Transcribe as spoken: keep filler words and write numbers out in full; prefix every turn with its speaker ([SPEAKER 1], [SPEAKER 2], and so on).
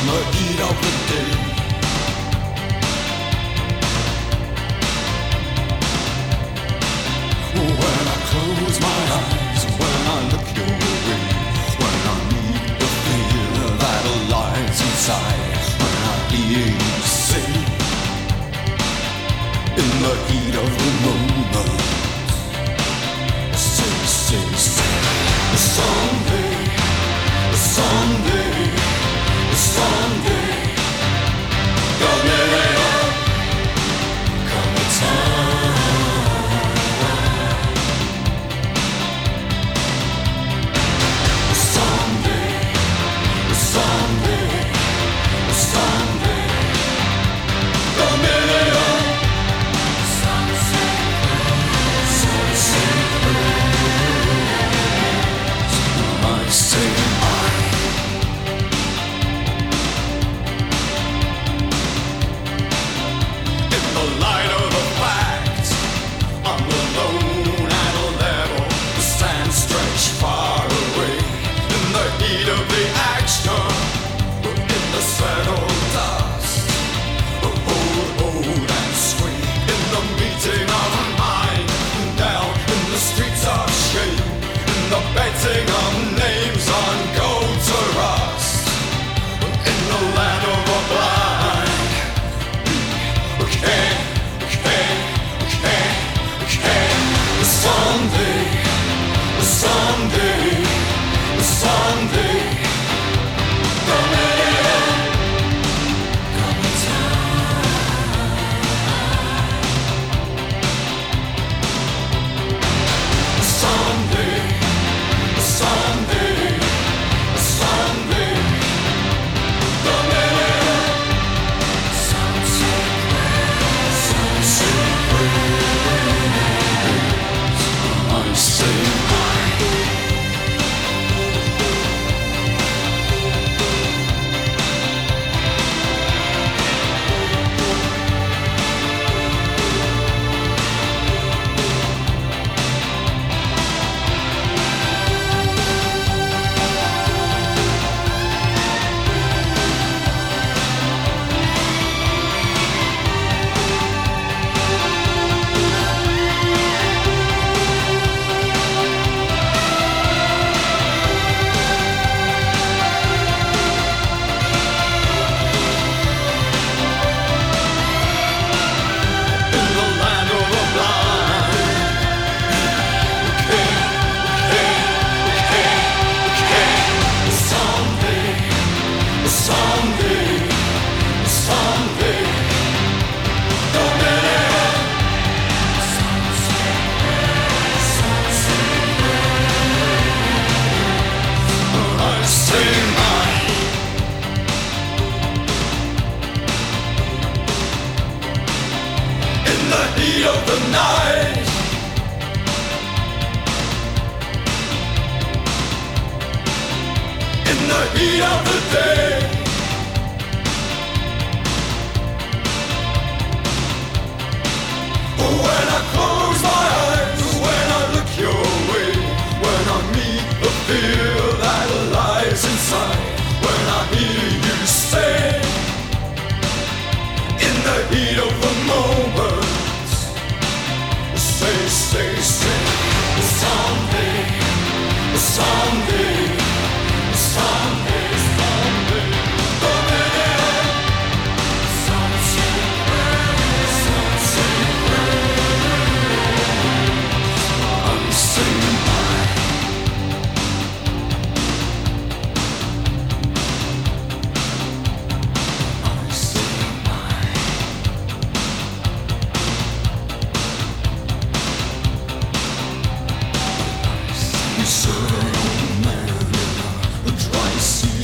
[SPEAKER 1] the heat of the day. When I close my eyes, when I look your way, when I meet the fear that lies inside, when I hear you say, in the heat of the moment, say, say, say, someday, someday, someday, come in, come in time. Of the night, in the heat of the day, when I close my eyes, when I look your way, when I meet the fear that lies inside, when I hear you say, in the heat of the moment, say, say, say, someday, someday, someday, someday, come in, sunset rays, sunset rays, I'm saying bye. I'm saying bye. You saw an old man in a dry sea.